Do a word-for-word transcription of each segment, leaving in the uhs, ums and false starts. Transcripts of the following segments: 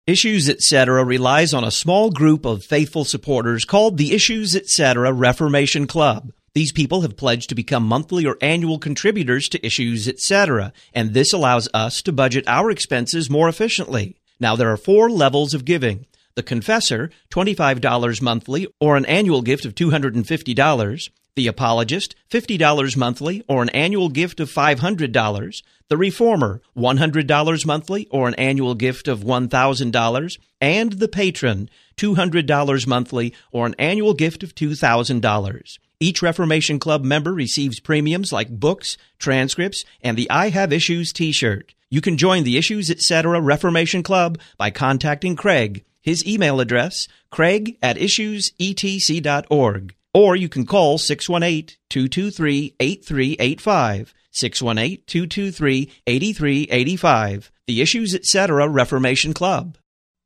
Issues Etc. relies on a small group of faithful supporters called the Issues Etc. Reformation Club. These people have pledged to become monthly or annual contributors to Issues Etc., and this allows us to budget our expenses more efficiently. Now, there are four levels of giving. The Confessor, twenty-five dollars monthly or an annual gift of two hundred fifty dollars. The Apologist, fifty dollars monthly or an annual gift of five hundred dollars. The Reformer, one hundred dollars monthly or an annual gift of one thousand dollars. And the Patron, two hundred dollars monthly or an annual gift of two thousand dollars. Each Reformation Club member receives premiums like books, transcripts, and the I Have Issues t-shirt. You can join the Issues Etc. Reformation Club by contacting Craig. His email address, craig at issues e t c dot org. Or you can call six one eight, two two three, eight three eight five, six one eight, two two three, eight three eight five. The Issues Etc. Reformation Club.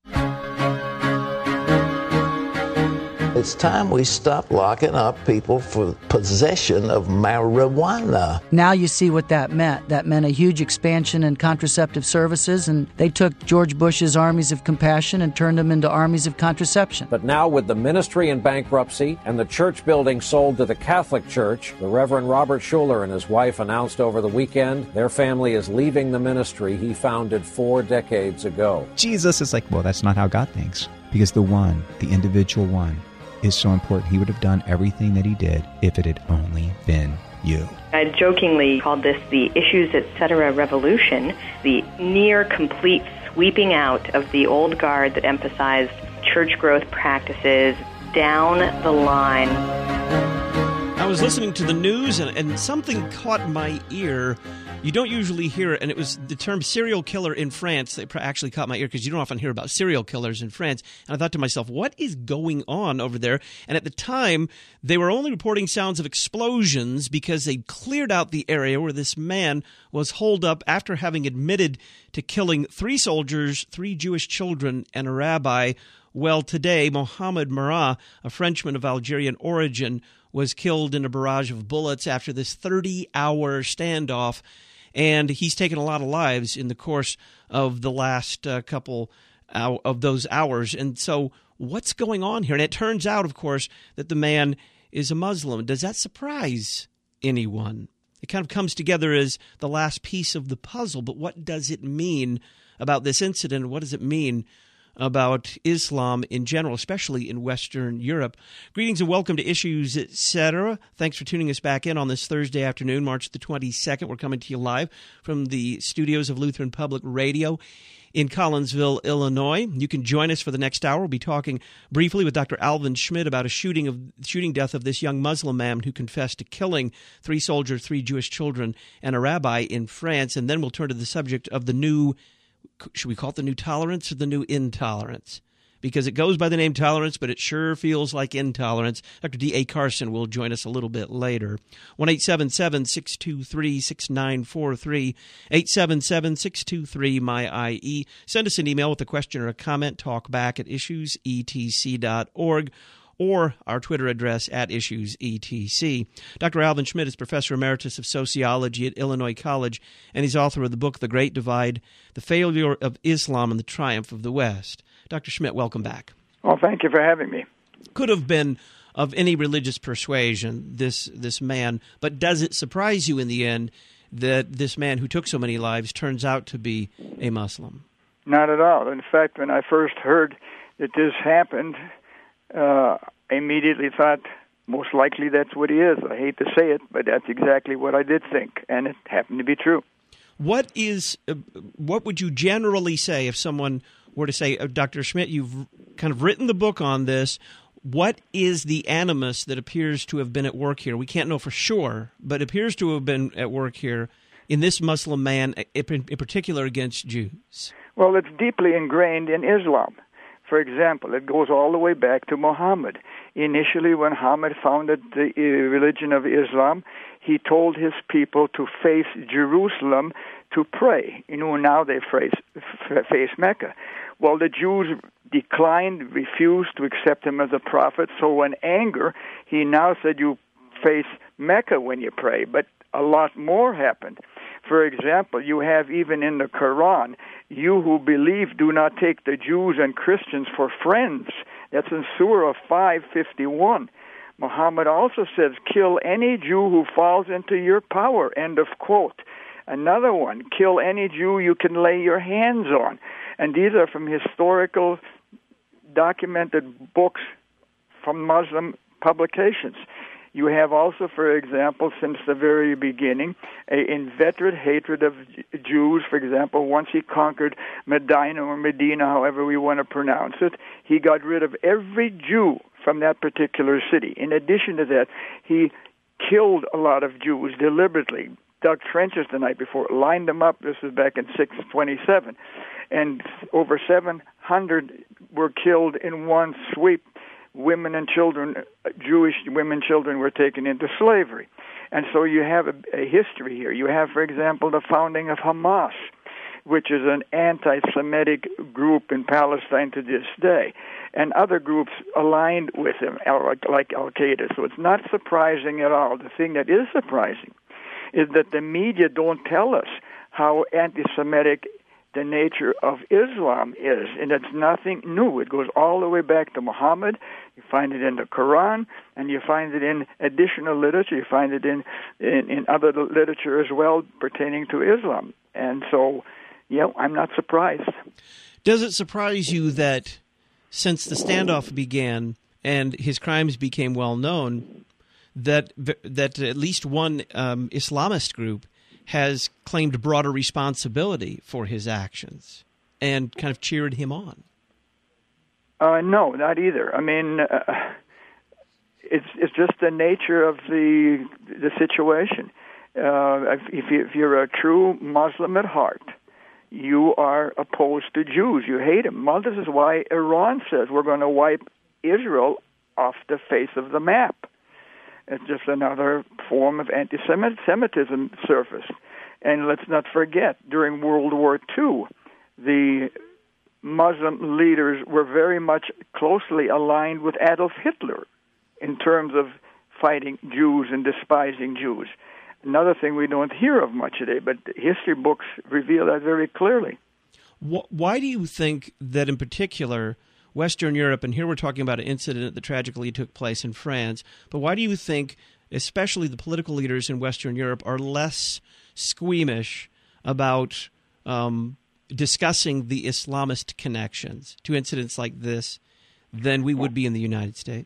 It's time we stop locking up people for possession of marijuana. Now you see what that meant. That meant a huge expansion in contraceptive services, and they took George Bush's armies of compassion and turned them into armies of contraception. But now with the ministry in bankruptcy and the church building sold to the Catholic Church, the Reverend Robert Schuller and his wife announced over the weekend their family is leaving the ministry he founded four decades ago. Jesus is like, well, that's not how God thinks. Because the one, the individual one, is so important. He would have done everything that he did if it had only been you. I jokingly called this the Issues Etc. revolution, the near complete sweeping out of the old guard that emphasized church growth practices down the line. I was listening to the news and, and something caught my ear. You don't usually hear it, and it was the term serial killer in France that actually caught my ear because you don't often hear about serial killers in France. And I thought to myself, what is going on over there? And at the time, they were only reporting sounds of explosions because they cleared out the area where this man was holed up after having admitted to killing three soldiers, three Jewish children, and a rabbi. Well, today, Mohamed Merah, a Frenchman of Algerian origin, was killed in a barrage of bullets after this thirty-hour standoff. And he's taken a lot of lives in the course of the last uh, couple uh, of those hours. And so what's going on here? And it turns out, of course, that the man is a Muslim. Does that surprise anyone? It kind of comes together as the last piece of the puzzle. But what does it mean about this incident? What does it mean about Islam in general, especially in Western Europe? Greetings and welcome to Issues Etc. Thanks for tuning us back in on this Thursday afternoon, March the twenty-second. We're coming to you live from the studios of Lutheran Public Radio in Collinsville, Illinois. You can join us for the next hour. We'll be talking briefly with Doctor Alvin Schmidt about a shooting of shooting death of this young Muslim man who confessed to killing three soldiers, three Jewish children, and a rabbi in France. And then we'll turn to the subject of the new should we call it the new tolerance or the new intolerance? Because it goes by the name tolerance, but it sure feels like intolerance. Doctor D A. Carson will join us a little bit later. one eight seven seven, six two three, six nine four three, eight seven seven, six two three, M Y I E. Send us an email with a question or a comment, talkback at issues e t c dot org. Or our Twitter address at Issues E T C. Doctor Alvin Schmidt is Professor Emeritus of Sociology at Illinois College, and he's author of the book The Great Divide, The Failure of Islam and the Triumph of the West. Doctor Schmidt, welcome back. Well, thank you for having me. Could have been of any religious persuasion, this this man, but does it surprise you in the end that this man who took so many lives turns out to be a Muslim? Not at all. In fact, when I first heard that this happened, Uh, I immediately thought, most likely that's what he is. I hate to say it, but that's exactly what I did think, and it happened to be true. What is, uh, what would you generally say if someone were to say, uh, Doctor Schmidt, you've kind of written the book on this, what is the animus that appears to have been at work here? We can't know for sure, but appears to have been at work here in this Muslim man, in particular against Jews? Well, it's deeply ingrained in Islam. For example, it goes all the way back to Muhammad. Initially, when Muhammad founded the religion of Islam, he told his people to face Jerusalem to pray. You know, now they face, face Mecca. Well, the Jews declined, refused to accept him as a prophet, so in anger, he now said, you face Mecca when you pray. But a lot more happened. For example, you have even in the Quran, you who believe do not take the Jews and Christians for friends. That's in Surah five fifty-one. Muhammad also says, kill any Jew who falls into your power, end of quote. Another one, kill any Jew you can lay your hands on. And these are from historical, documented books from Muslim publications. You have also, for example, since the very beginning, an inveterate hatred of Jews. For example, once he conquered Medina or Medina, however we want to pronounce it, he got rid of every Jew from that particular city. In addition to that, he killed a lot of Jews deliberately, dug trenches the night before, lined them up. This was back in six twenty-seven. And over seven hundred were killed in one sweep. Women and children, Jewish women and children were taken into slavery. And so you have a, a history here. You have, for example, the founding of Hamas, which is an anti-Semitic group in Palestine to this day, and other groups aligned with him, like Al-Qaeda. So it's not surprising at all. The thing that is surprising is that the media don't tell us how anti-Semitic the nature of Islam is, and it's nothing new. It goes all the way back to Muhammad. You find it in the Quran, and you find it in additional literature. You find it in, in, in other literature as well pertaining to Islam. And so, yeah, I'm not surprised. Does it surprise you that since the standoff began and his crimes became well known, that that at least one um, Islamist group has claimed broader responsibility for his actions and kind of cheered him on? Uh, no, not either. I mean, uh, it's it's just the nature of the the situation. Uh, if, you, if you're a true Muslim at heart, you are opposed to Jews. You hate them. Well, this is why Iran says we're going to wipe Israel off the face of the map. It's just another form of anti-Semitism surfaced. And let's not forget, during World War Two, the Muslim leaders were very much closely aligned with Adolf Hitler in terms of fighting Jews and despising Jews. Another thing we don't hear of much today, but history books reveal that very clearly. Why do you think that in particular Western Europe, and here we're talking about an incident that tragically took place in France, but why do you think especially the political leaders in Western Europe are less squeamish about um, discussing the Islamist connections to incidents like this than we would be in the United States?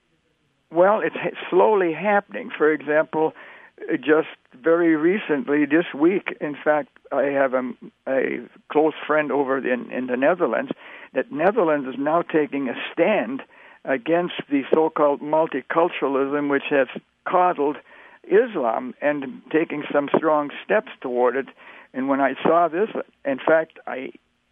Well, it's slowly happening. For example, just very recently, this week, in fact, I have a, a close friend over in, in the Netherlands, that Netherlands is now taking a stand against the so-called multiculturalism, which has coddled Islam, and taking some strong steps toward it. And when I saw this, in fact, I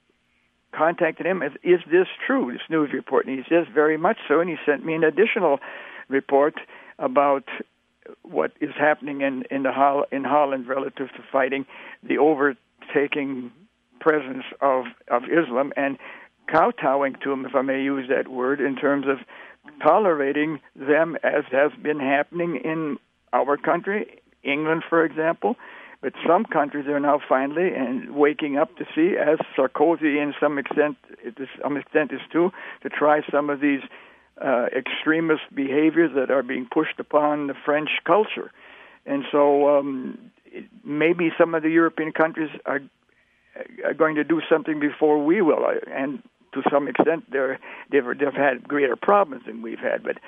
contacted him, is this true, this news report? And he says, very much so, and he sent me an additional report about what is happening in in the Hol- in Holland relative to fighting the overtaking presence of, of Islam and kowtowing to them, if I may use that word, in terms of tolerating them as has been happening in our country, England, for example. But some countries are now finally and waking up to see, as Sarkozy in some extent, to some extent is too, to try some of these uh, extremist behaviors that are being pushed upon the French culture. And so um, maybe some of the European countries are, are going to do something before we will. And to some extent, they're, they've, they've had greater problems than we've had. But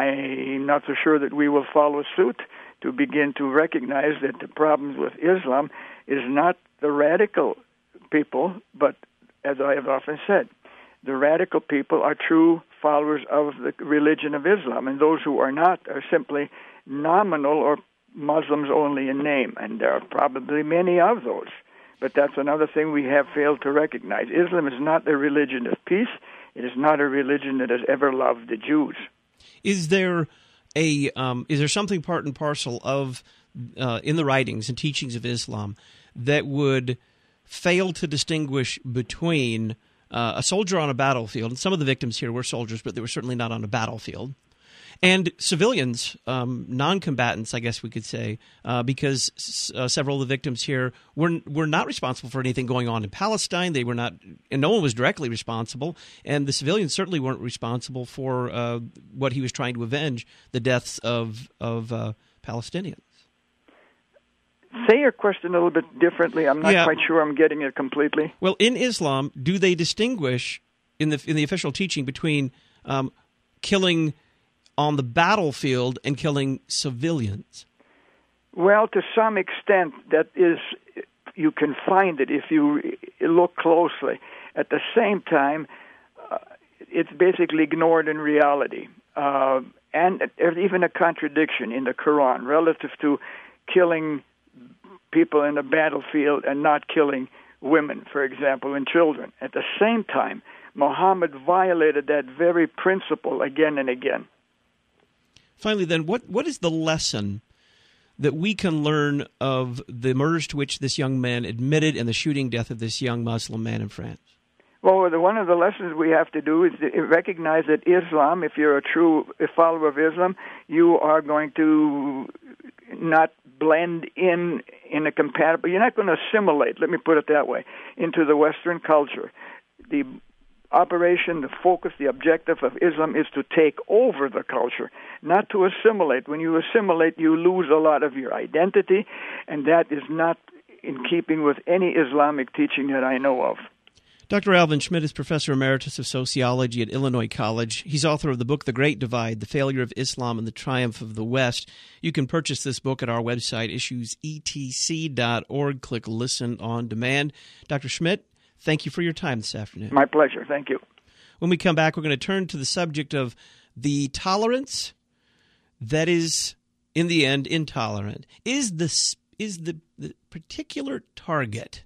I'm not so sure that we will follow suit to begin to recognize that the problems with Islam is not the radical people, but, as I have often said, the radical people are true followers of the religion of Islam, and those who are not are simply nominal or Muslims only in name, and there are probably many of those. But that's another thing we have failed to recognize. Islam is not a religion of peace. It is not a religion that has ever loved the Jews. Is there a um, is there something part and parcel of uh, in the writings and teachings of Islam that would fail to distinguish between uh, a soldier on a battlefield, and some of the victims here were soldiers, but they were certainly not on a battlefield, And civilians, um, non-combatants, I guess we could say, uh, because uh, several of the victims here were were not responsible for anything going on in Palestine. They were not, and no one was directly responsible. And the civilians certainly weren't responsible for uh, what he was trying to avenge, the deaths of of uh, Palestinians. Say your question a little bit differently. I'm not Yeah. quite sure I'm getting it completely. Well, in Islam, do they distinguish in the in the official teaching between um, killing on the battlefield and killing civilians? Well, to some extent, that is, you can find it if you look closely. At the same time, uh, it's basically ignored in reality. Uh, and there's even a contradiction in the Quran relative to killing people in the battlefield and not killing women, for example, and children. At the same time, Muhammad violated that very principle again and again. Finally, then, what, what is the lesson that we can learn of the murders to which this young man admitted and the shooting death of this young Muslim man in France? Well, the, one of the lessons we have to do is to recognize that Islam, if you're a true follower of Islam, you are going to not blend in in a compatible, you're not going to assimilate, let me put it that way, into the Western culture. The operation, the focus, the objective of Islam is to take over the culture, not to assimilate. When you assimilate, you lose a lot of your identity, and that is not in keeping with any Islamic teaching that I know of. Doctor Alvin Schmidt is Professor Emeritus of Sociology at Illinois College. He's author of the book The Great Divide, The Failure of Islam and the Triumph of the West. You can purchase this book at our website, issues e t c dot org. Click Listen on Demand. Doctor Schmidt, thank you for your time this afternoon. My pleasure. Thank you. When we come back, we're going to turn to the subject of the tolerance that is, in the end, intolerant. Is the, is the, the particular target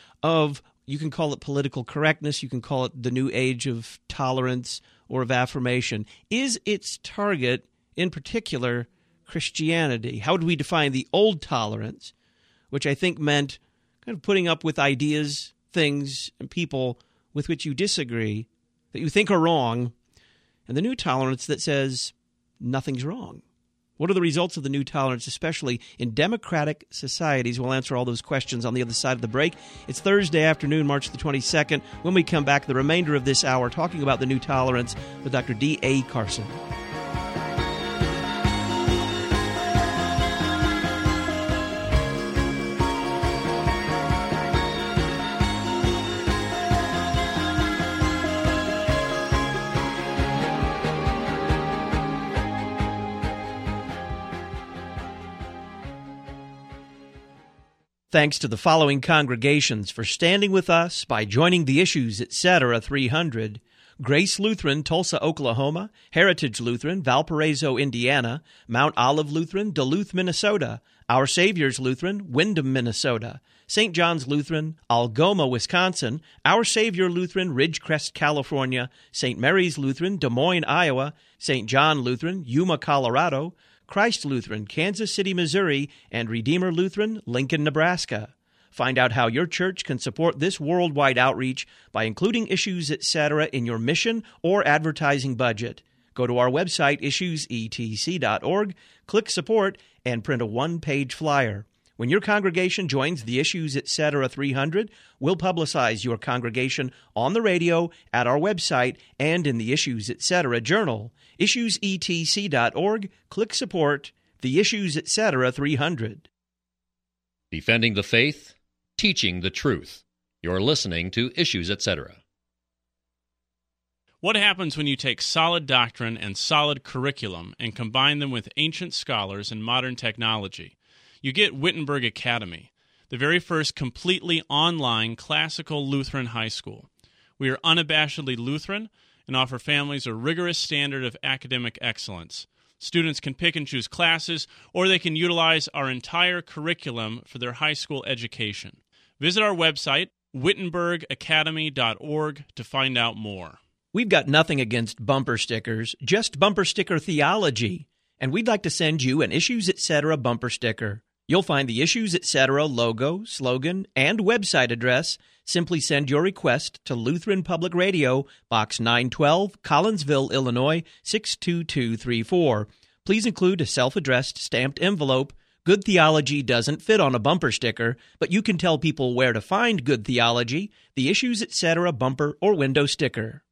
of, you can call it political correctness, you can call it the new age of tolerance or of affirmation, is its target, in particular, Christianity? How would we define the old tolerance, which I think meant kind of putting up with ideas, things, and people with which you disagree, that you think are wrong, and the new tolerance that says nothing's wrong? What are the results of the new tolerance, especially in democratic societies? We'll answer all those questions on the other side of the break. It's Thursday afternoon, March the twenty-second. When we come back, the remainder of this hour, talking about the new tolerance with Doctor D A Carson. Thanks to the following congregations for standing with us by joining the Issues, et cetera three hundred. Grace Lutheran, Tulsa, Oklahoma; Heritage Lutheran, Valparaiso, Indiana; Mount Olive Lutheran, Duluth, Minnesota; Our Savior's Lutheran, Windham, Minnesota; Saint John's Lutheran, Algoma, Wisconsin; Our Savior Lutheran, Ridgecrest, California; Saint Mary's Lutheran, Des Moines, Iowa; Saint John Lutheran, Yuma, Colorado; Christ Lutheran, Kansas City, Missouri; and Redeemer Lutheran, Lincoln, Nebraska. Find out how your church can support this worldwide outreach by including Issues, et cetera in your mission or advertising budget. Go to our website, issues e t c dot org, click Support, and print a one-page flyer. When your congregation joins the Issues, et cetera three hundred, we'll publicize your congregation on the radio, at our website, and in the Issues, et cetera journal. issues e t c dot org, click Support, the Issues, et cetera three hundred. Defending the faith, teaching the truth. You're listening to Issues, et cetera. What happens when you take solid doctrine and solid curriculum and combine them with ancient scholars and modern technology? You get Wittenberg Academy, the very first completely online classical Lutheran high school. We are unabashedly Lutheran and offer families a rigorous standard of academic excellence. Students can pick and choose classes, or they can utilize our entire curriculum for their high school education. Visit our website, wittenberg academy dot org, to find out more. We've got nothing against bumper stickers, just bumper sticker theology, and we'd like to send you an Issues, et cetera bumper sticker. You'll find the Issues Etc. logo, slogan, and website address. Simply send your request to Lutheran Public Radio, Box nine twelve, Collinsville, Illinois, six two two three four. Please include a self-addressed stamped envelope. Good Theology doesn't fit on a bumper sticker, but you can tell people where to find Good Theology, the Issues Etc. bumper or window sticker.